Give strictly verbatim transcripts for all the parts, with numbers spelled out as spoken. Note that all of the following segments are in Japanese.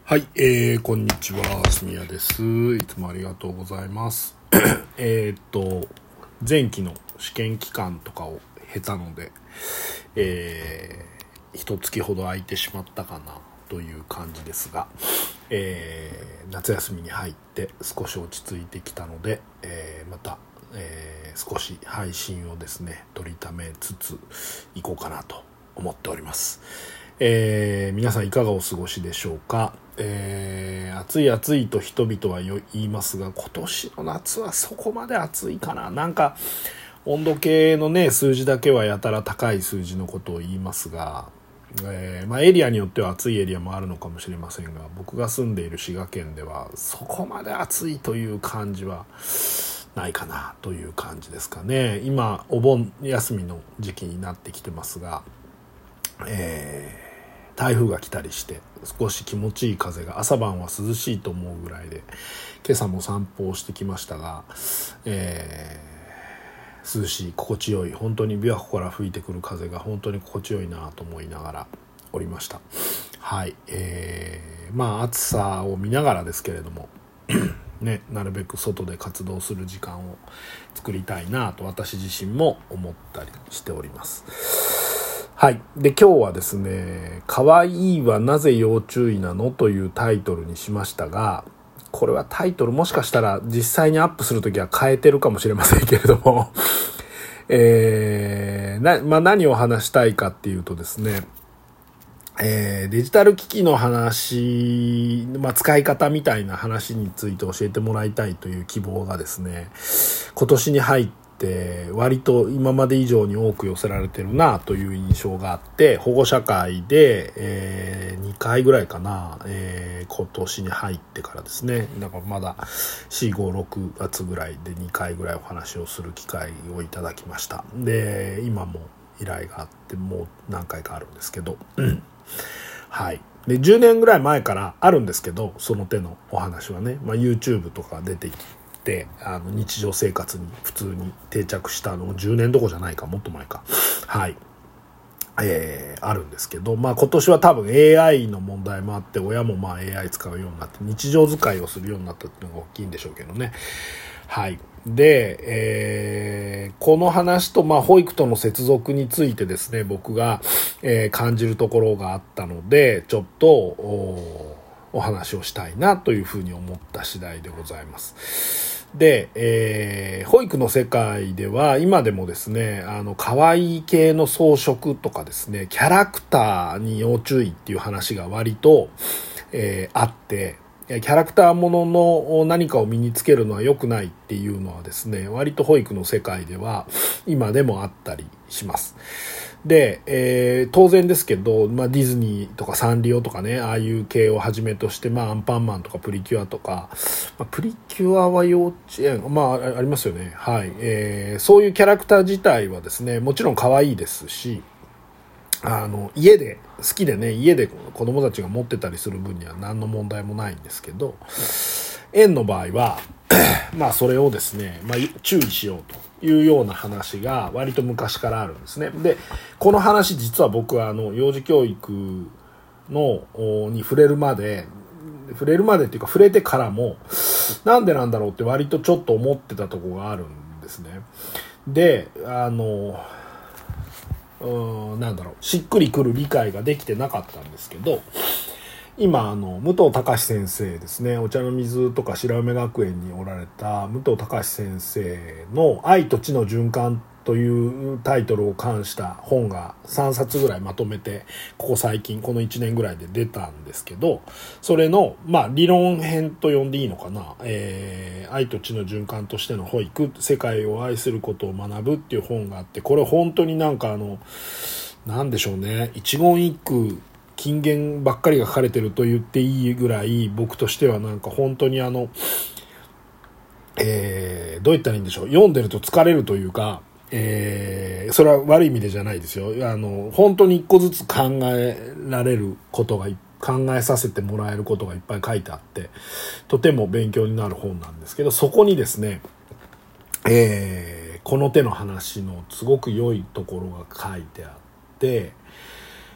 はい、えー、こんにちは、すみやです。いつもありがとうございます。えっと、前期の試験期間とかを経たので、えー、一月ほど空いてしまったかなという感じですが、えー、夏休みに入って少し落ち着いてきたので、えー、また、えー、少し配信をですね、取りためつついこうかなと思っております。えー、皆さんいかがお過ごしでしょうか。えー、暑い暑いと人々は言いますが、今年の夏はそこまで暑いかな。なんか温度計のね数字だけはやたら高い数字のことを言いますが、えーまあ、エリアによっては暑いエリアもあるのかもしれませんが、僕が住んでいる滋賀県ではそこまで暑いという感じはないかなという感じですかね。今お盆休みの時期になってきてますが、えー台風が来たりして少し気持ちいい風が、朝晩は涼しいと思うぐらいで、今朝も散歩をしてきましたが、えー、涼しい心地よい、本当に琵琶湖から吹いてくる風が本当に心地よいなと思いながらおりました。はい、えー、まあ暑さを見ながらですけれどもね、なるべく外で活動する時間を作りたいなと私自身も思ったりしております。はい。で、今日はですね、可愛いはなぜ要注意なのというタイトルにしましたが、これはタイトルもしかしたら実際にアップするときは変えてるかもしれませんけれども、えー、な、まあ、何を話したいかっていうとですね、えー、デジタル機器の話、まあ、使い方みたいな話について教えてもらいたいという希望がですね、今年に入って割と今まで以上に多く寄せられてるなという印象があって、保護者会で、えー、にかいぐらいかな、えー、今年に入ってからですね、だからまだよん、ご、ろくがつぐらいでにかいぐらいお話をする機会をいただきました。で、今も依頼があってもう何回かあるんですけど、うんはい。で、じゅうねんぐらい前からあるんですけど、その手のお話はね、まあ、YouTube とか出てきて、あの日常生活に普通に定着したのじゅうねんどころじゃないか、もっと前か。はい。えー、あるんですけど、まあ今年は多分 エーアイ の問題もあって、親もまあ エーアイ 使うようになって、日常使いをするようになったっていうのが大きいんでしょうけどね。はい。で、えー、この話と、まあ、保育との接続についてですね、僕が、えー、感じるところがあったので、ちょっと お, お話をしたいなというふうに思った次第でございます。で、えー、保育の世界では今でもですね、あの可愛い系の装飾とかですね、キャラクターに要注意っていう話が割と、えー、あって、キャラクターものの何かを身につけるのは良くないっていうのはですね、割と保育の世界では今でもあったりします。で、えー、当然ですけど、まあ、ディズニーとかサンリオとかね、ああいう系をはじめとして、まあ、アンパンマンとかプリキュアとか、まあ、プリキュアは幼稚園、まあ、ありますよね。はい。えー、そういうキャラクター自体はですね、もちろん可愛いですし、あの家で好きでね、家で子供たちが持ってたりする分には何の問題もないんですけど、園の場合はまあそれをですね、まあ、注意しようというような話が割と昔からあるんですね。で、この話実は僕はあの幼児教育のに触れるまで触れるまでっていうか触れてからもなんでなんだろうって割とちょっと思ってたところがあるんですね。で、あのうんなんだろうしっくりくる理解ができてなかったんですけど、今あの武藤隆先生ですね、お茶の水とか白梅学園におられた武藤隆先生の愛と知の循環というタイトルを冠した本がさんさつぐらいまとめてここ最近このいちねんぐらいで出たんですけど、それのまあ理論編と呼んでいいのかな、えー、愛と知の循環としての保育、世界を愛することを学ぶっていう本があって、これ本当になんかあのなんでしょうね、一言一句金言ばっかりが書かれてると言っていいぐらい、僕としてはなんか本当にあの、えー、どう言ったらいいんでしょう、読んでると疲れるというか、えー、それは悪い意味でじゃないですよ。あの本当に一個ずつ考えられることが考えさせてもらえることがいっぱい書いてあって、とても勉強になる本なんですけど、そこにですね、えー、この手の話のすごく良いところが書いてあって、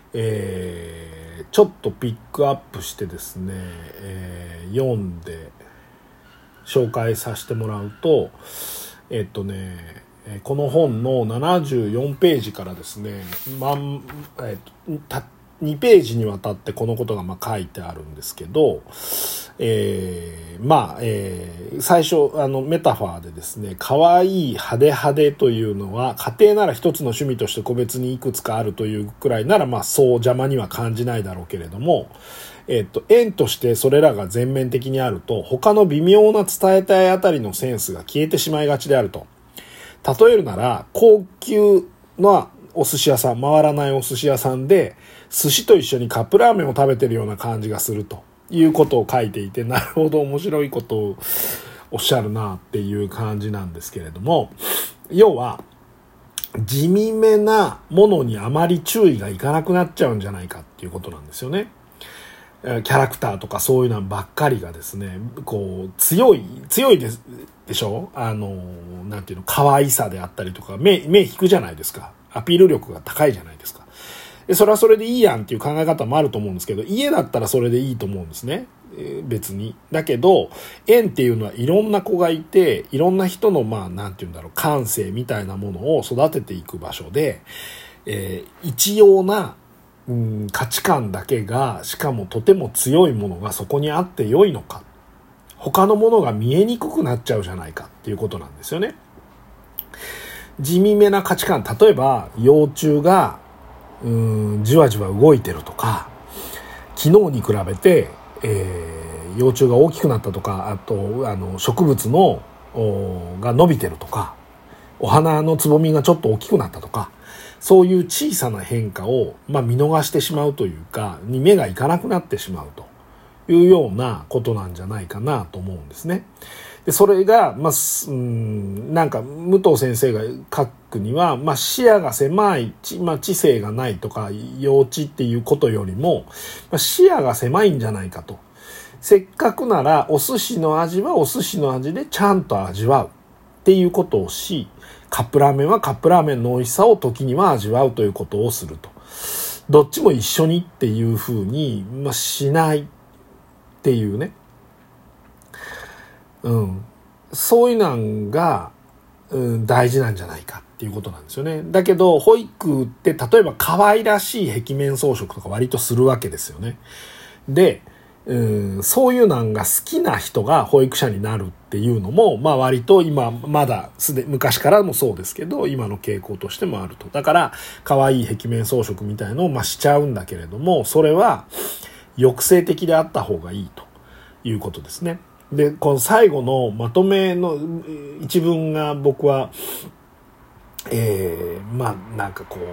えー、ちょっとピックアップしてですね、えー、読んで紹介させてもらうと、えっとね、この本のななじゅうよんページからですね、まんえっと、たにページにわたってこのことがまあ書いてあるんですけど、えー、まあ、えー、最初あのメタファーでですね、可愛い派手派手というのは家庭なら一つの趣味として個別にいくつかあるというくらいならまあそう邪魔には感じないだろうけれども、えっと、縁としてそれらが全面的にあると他の微妙な伝えたいあたりのセンスが消えてしまいがちであると。例えるなら高級なお寿司屋さん、回らないお寿司屋さんで寿司と一緒にカップラーメンを食べてるような感じがするということを書いていて、なるほど面白いことをおっしゃるなっていう感じなんですけれども、要は地味めなものにあまり注意がいかなくなっちゃうんじゃないかっていうことなんですよね。キャラクターとかそういうのばっかりがですね、こう強い強いですでしょ。あのなんていうの、可愛さであったりとか目目引くじゃないですか。アピール力が高いじゃないですか。でそれはそれでいいやんっていう考え方もあると思うんですけど、家だったらそれでいいと思うんですね。えー、別にだけど縁っていうのはいろんな子がいて、いろんな人のまあなんていうんだろう、感性みたいなものを育てていく場所で、えー、一様なうん、価値観だけが、しかもとても強いものがそこにあって良いのか、他のものが見えにくくなっちゃうじゃないかっていうことなんですよね。地味めな価値観、例えば幼虫がうんじわじわ動いてるとか、昨日に比べて、えー、幼虫が大きくなったとか、あとあの植物のが伸びてるとか、お花のつぼみがちょっと大きくなったとか、そういう小さな変化を、まあ、見逃してしまうというか、に目がいかなくなってしまうというようなことなんじゃないかなと思うんですね。でそれが、まあ、うん、なんか武藤先生が書くには、まあ、視野が狭い、まあ、知性がないとか幼稚っていうことよりも、まあ、視野が狭いんじゃないかと。せっかくならお寿司の味はお寿司の味でちゃんと味わうっていうことをし、カップラーメンはカップラーメンの美味しさを時には味わうということをすると。どっちも一緒にっていうふうに、まあ、しないっていうね。うん。そういうのが、うん、大事なんじゃないかっていうことなんですよね。だけど、保育って例えば可愛らしい壁面装飾とか割とするわけですよね。で、うん、そういうのが好きな人が保育者になるっていうのも、まあ割と今まだすで昔からもそうですけど、今の傾向としてもあると。だから可愛い壁面装飾みたいのをまあしちゃうんだけれども、それは抑制的であった方がいいということですね。で、この最後のまとめの一文が僕は、えー、まあなんかこ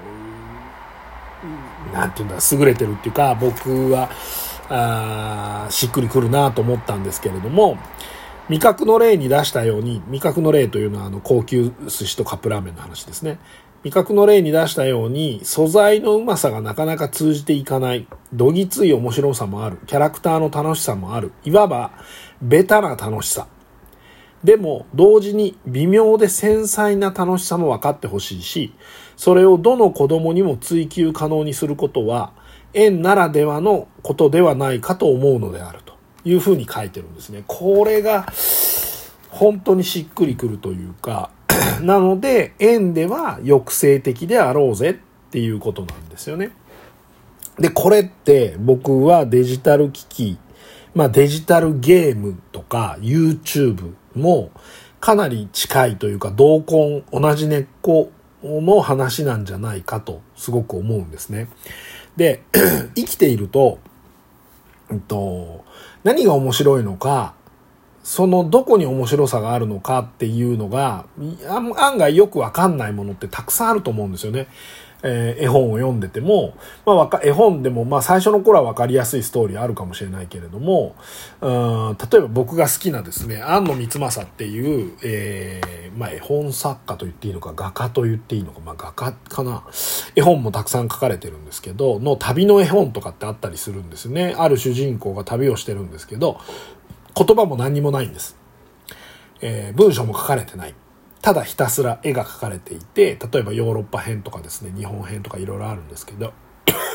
う、なんていうんだ、優れてるっていうか、僕はあしっくりくるなと思ったんですけれども、味覚の例に出したように、味覚の例というのはあの高級寿司とカップラーメンの話ですね。味覚の例に出したように、素材のうまさがなかなか通じていかない、どぎつい面白さもある、キャラクターの楽しさもある、いわばベタな楽しさ。でも同時に微妙で繊細な楽しさも分かってほしいし、それをどの子供にも追求可能にすることは縁ならではのことではないかと思うのであるというふうに書いてるんですね。これが本当にしっくりくるというか、なので縁では抑制的であろうぜっていうことなんですよね。で、これって僕はデジタル機器、まあデジタルゲームとか YouTube もかなり近いというか同根、同じ根っこの話なんじゃないかとすごく思うんですね。で、生きていると、えっと、何が面白いのか、そのどこに面白さがあるのかっていうのが案外よくわかんないものってたくさんあると思うんですよね。えー、絵本を読んでても、まあ、わか絵本でもまあ最初の頃はわかりやすいストーリーあるかもしれないけれども、うん、例えば僕が好きなですね、庵野光政っていう、えーまあ、絵本作家と言っていいのか画家と言っていいのか、まあ、画家かな、絵本もたくさん書かれてるんですけどの旅の絵本とかってあったりするんですよね。ある主人公が旅をしてるんですけど言葉も何にもないんです、えー、文章も書かれてない、ただひたすら絵が描かれていて、例えばヨーロッパ編とかですね、日本編とかいろいろあるんですけど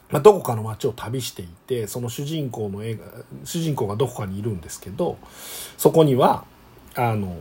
まあ、どこかの街を旅していて、その主人公の映画、主人公がどこかにいるんですけど、そこには、あの、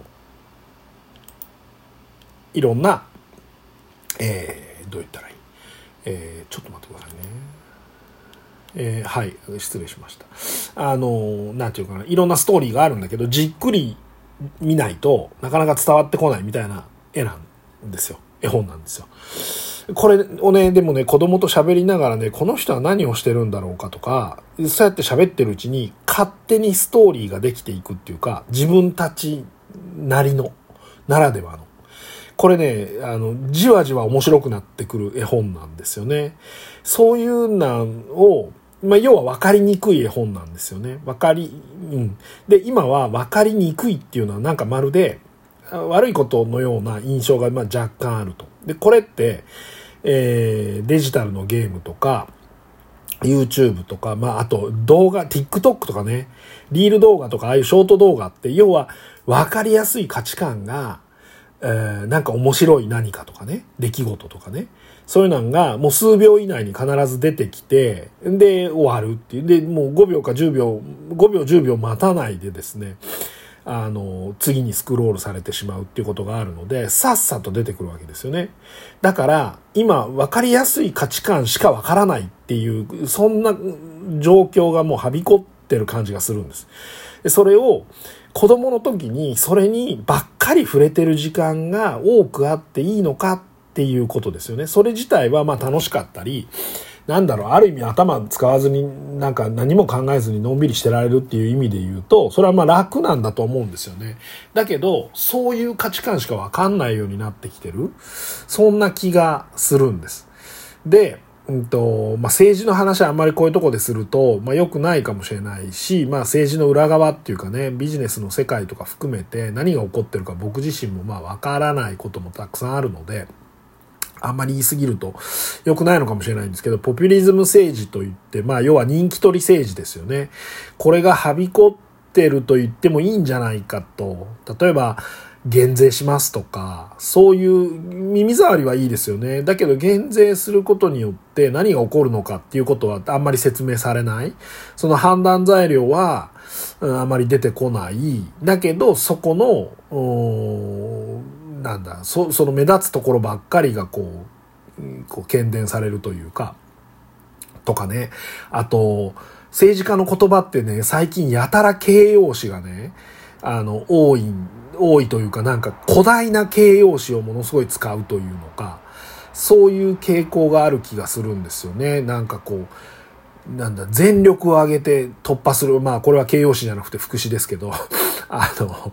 いろんな、えー、どう言ったらいい、えー、ちょっと待ってくださいね。えー、はい、失礼しました。あの、なんていうかな、いろんなストーリーがあるんだけど、じっくり見ないとなかなか伝わってこないみたいな絵なんですよ。絵本なんですよ。これをね、でもね、子供と喋りながらね、この人は何をしてるんだろうかとか、そうやって喋ってるうちに勝手にストーリーができていくっていうか、自分たちなりの、ならではの。これね、あの、じわじわ面白くなってくる絵本なんですよね。そういうのを、まあ、要は分かりにくい絵本なんですよね。分かり、うん。で、今は分かりにくいっていうのはなんかまるで悪いことのような印象がまあ若干あると。で、これって、えー、デジタルのゲームとか、YouTube とか、まあ、あと動画、TikTok とかね、リール動画とか、ああいうショート動画って、要は分かりやすい価値観が、えー、なんか面白い何かとかね、出来事とかね、そういうのがもう数秒以内に必ず出てきて、で、終わるっていう。で、もうごびょうかじゅうびょう、ごびょうじゅうびょう待たないでですね、あの、次にスクロールされてしまうっていうことがあるので、さっさと出てくるわけですよね。だから、今、分かりやすい価値観しか分からないっていう、そんな状況がもうはびこってる感じがするんです。でそれを、子供の時にそれにばっかり触れてる時間が多くあっていいのかっていうことですよね。それ自体はまあ楽しかったり、なんだろう、ある意味頭使わずになんか何も考えずにのんびりしてられるっていう意味で言うと、それはまあ楽なんだと思うんですよね。だけど、そういう価値観しかわかんないようになってきてる。そんな気がするんです。で、うんと、まあ、政治の話はあんまりこういうとこですると、まあ、良くないかもしれないし、まあ、政治の裏側っていうかね、ビジネスの世界とか含めて何が起こってるか僕自身もまあ、わからないこともたくさんあるので、あんまり言い過ぎると良くないのかもしれないんですけど、ポピュリズム政治といって、まあ、要は人気取り政治ですよね。これがはびこってると言ってもいいんじゃないかと。例えば、減税しますとか、そういう耳障りはいいですよね。だけど減税することによって何が起こるのかっていうことはあんまり説明されない。その判断材料は、うん、あまり出てこない。だけどそこの、なんだ、そ、その目立つところばっかりがこう、こう喧伝されるというか、とかね。あと、政治家の言葉ってね、最近やたら形容詞がね、あの、多いん多いというか、なんか古代な形容詞をものすごい使うというのか、そういう傾向がある気がするんですよね。なんかこう、なんだ、全力を上げて突破する。まあこれは形容詞じゃなくて副詞ですけど、あの、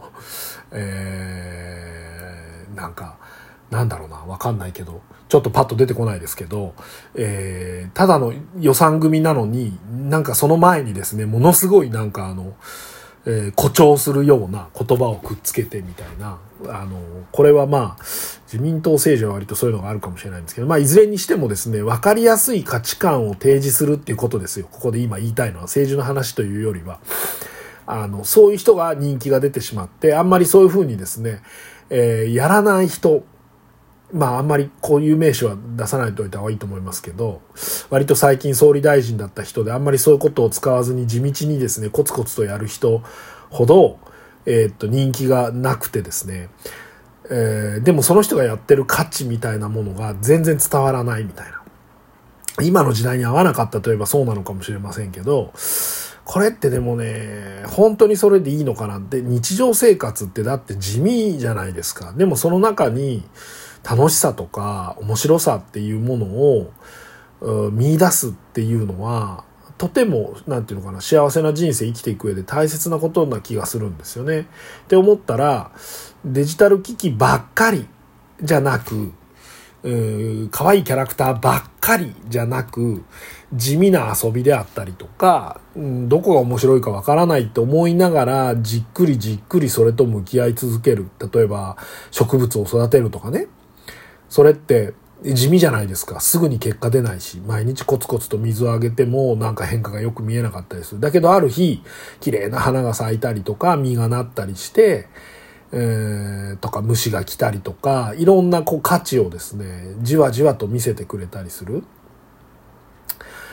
えー、なんか、なんだろうな、わかんないけど、ちょっとパッと出てこないですけど、えー、ただの予算組なのに、なんかその前にですね、ものすごいなんかあの、えー、誇張するような言葉をくっつけてみたいな、あの、これはまあ、自民党政治は割とそういうのがあるかもしれないんですけど、まあ、いずれにしてもですね、わかりやすい価値観を提示するっていうことですよ。ここで今言いたいのは政治の話というよりは、あの、そういう人が人気が出てしまって、あんまりそういうふうにですね、えー、やらない人、まああんまりこういう名詞は出さないといた方がいいと思いますけど、割と最近総理大臣だった人であんまりそういうことを使わずに地道にですね、コツコツとやる人ほど、えー、っと人気がなくてですね、えー、でもその人がやってる価値みたいなものが全然伝わらないみたいな。今の時代に合わなかったといえばそうなのかもしれませんけど、これってでもね、本当にそれでいいのかなって、日常生活ってだって地味じゃないですか。でもその中に楽しさとか面白さっていうものを見出すっていうのは、とても、なんていうのかな、幸せな人生生きていく上で大切なことな気がするんですよね。って思ったら、デジタル機器ばっかりじゃなく、可愛いキャラクターばっかりじゃなく、地味な遊びであったりとか、どこが面白いかわからないと思いながら、じっくりじっくりそれと向き合い続ける。例えば、植物を育てるとかね。それって地味じゃないですか。すぐに結果出ないし、毎日コツコツと水をあげてもなんか変化がよく見えなかったりする。だけどある日、綺麗な花が咲いたりとか、実がなったりして、えー、とか虫が来たりとか、いろんなこう価値をですね、じわじわと見せてくれたりする。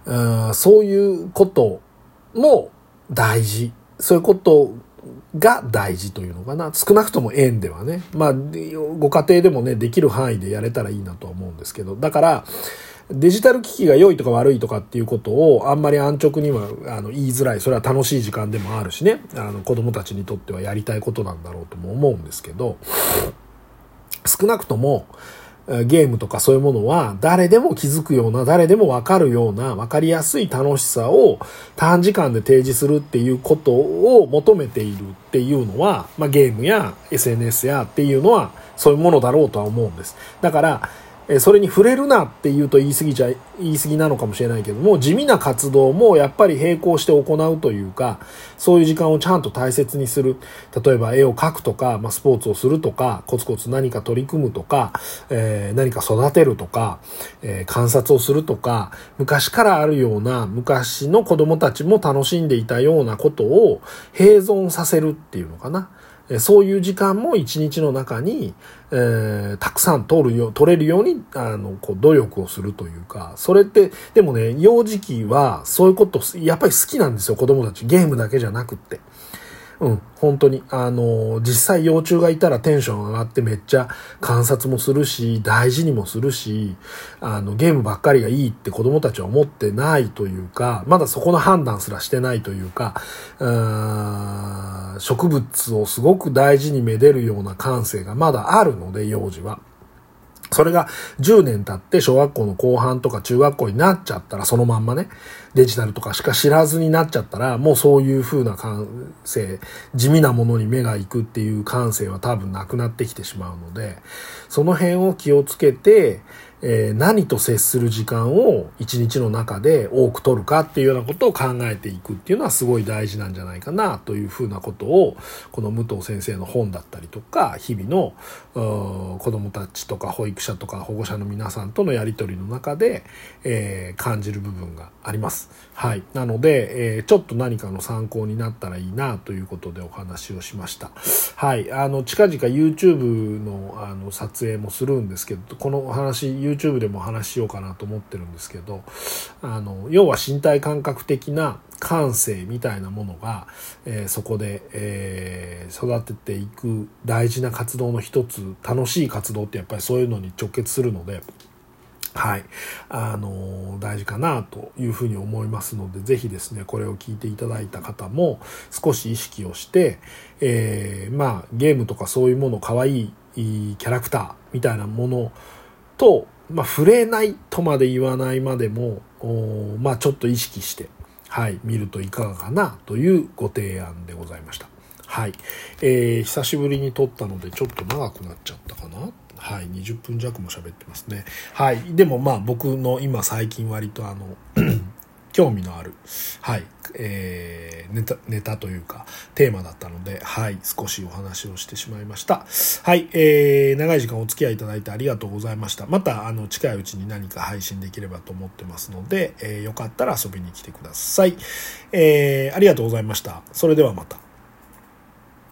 うん、そういうことも大事。そういうことが大事というのかな。少なくとも園ではね。まあ、ご家庭でもね、できる範囲でやれたらいいなとは思うんですけど。だから、デジタル機器が良いとか悪いとかっていうことをあんまり安直にはあの言いづらい。それは楽しい時間でもあるしね。あの子供たちにとってはやりたいことなんだろうとも思うんですけど、少なくともゲームとかそういうものは誰でも気づくような、誰でもわかるような、わかりやすい楽しさを短時間で提示するっていうことを求めているっていうのは、まあゲームや エスエヌエス やっていうのはそういうものだろうとは思うんです。だから、それに触れるなって言うと言い過ぎちゃ、言い過ぎなのかもしれないけども、地味な活動もやっぱり並行して行うというか、そういう時間をちゃんと大切にする。例えば絵を描くとか、まあ、スポーツをするとか、コツコツ何か取り組むとか、えー、何か育てるとか、えー、観察をするとか、昔からあるような、昔の子供たちも楽しんでいたようなことを併存させるっていうのかな。そういう時間も一日の中に、えー、たくさん取るよ、取れるように、あの、こう、努力をするというか、それって、でもね、幼児期はそういうこと、やっぱり好きなんですよ、子供たち。ゲームだけじゃなくって。うん、本当に。あの、実際幼虫がいたらテンション上がってめっちゃ観察もするし、大事にもするし、あの、ゲームばっかりがいいって子供たちは思ってないというか、まだそこの判断すらしてないというか、うーん、植物をすごく大事にめでるような感性がまだあるので、幼児は。それがじゅうねん経って小学校の後半とか中学校になっちゃったらそのまんまね、デジタルとかしか知らずになっちゃったらもうそういう風な感性、地味なものに目が行くっていう感性は多分なくなってきてしまうので、その辺を気をつけて、えー、何と接する時間を一日の中で多く取るかっていうようなことを考えていくっていうのはすごい大事なんじゃないかなというふうなことをこの武藤先生の本だったりとか日々の子どもたちとか保育者とか保護者の皆さんとのやり取りの中で、えー、感じる部分があります。はい。なので、えー、ちょっと何かの参考になったらいいなということでお話をしました。はい。あの近々 YouTube のあの撮影もするんですけど、このお話YouTube でも話しようかなと思ってるんですけど、あの要は身体感覚的な感性みたいなものが、えー、そこで、えー、育てていく大事な活動の一つ、楽しい活動ってやっぱりそういうのに直結するので、はい、あのー、大事かなというふうに思いますので、ぜひですねこれを聞いていただいた方も少し意識をして、えー、まあゲームとかそういうもの、可愛いキャラクターみたいなものとまあ、触れないとまで言わないまでも、まあ、ちょっと意識して、はい、見るといかがかなというご提案でございました。はい。えー、久しぶりに撮ったので、ちょっと長くなっちゃったかな。はい。にじゅっぷん弱も喋ってますね。はい。でもまあ、僕の今最近割とあの、興味のある、はい、えー、ネタ、ネタというか、テーマだったので、はい、少しお話をしてしまいました。はい、えー、長い時間お付き合いいただいてありがとうございました。また、あの、近いうちに何か配信できればと思ってますので、えー、よかったら遊びに来てください。えー、ありがとうございました。それではまた。